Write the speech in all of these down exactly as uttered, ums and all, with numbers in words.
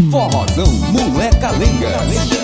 Forrozão Moleca Lenga.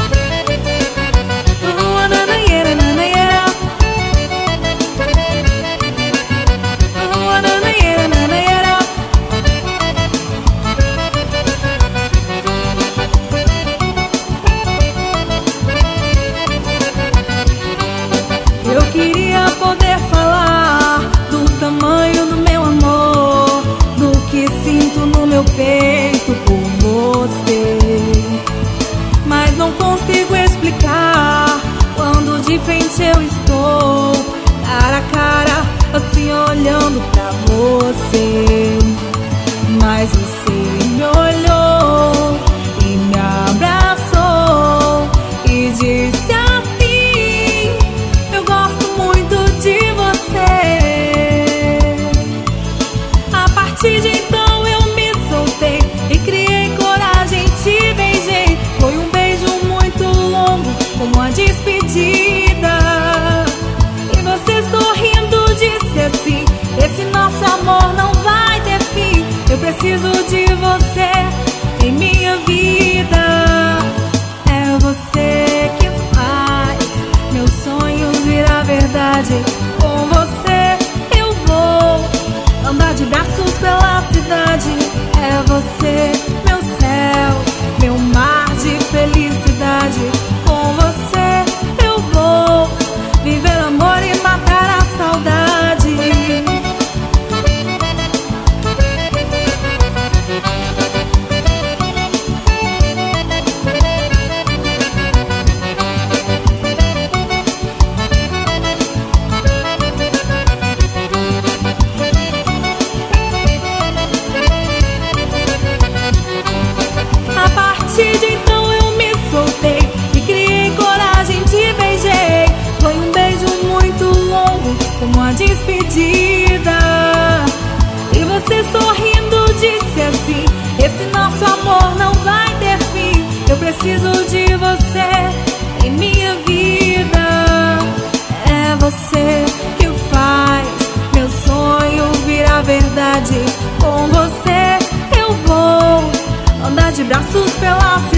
Eu queria poder falar do tamanho do meu amor, do que sinto no meu peito por você, mas não consigo explicar quando de frente eu estou, cara a cara, assim olhando pra você. Mas você me olhou e me abraçou e disse assim: eu gosto muito de você. A partir de então eu me soltei e criei coragem, te beijei. Foi um beijo muito longo, como uma despedida. E você sorrindo disse assim: esse nosso amor não vai ter fim. Eu preciso de você em minha vida. É você que faz meus sonhos virar verdade. Com você eu vou andar de braços pela cidade. É você, meu céu, meu mar de felicidade. Com você eu vou viver amor e matar a saudade. A partir de então eu me soltei e criei coragem, te beijei. Foi um beijo muito longo, como uma despedida. E você sorrindo disse assim: esse nosso amor não vai ter fim. Eu preciso de você em minha vida. É você que faz meu sonho virar verdade. Com você eu vou andar de braços pela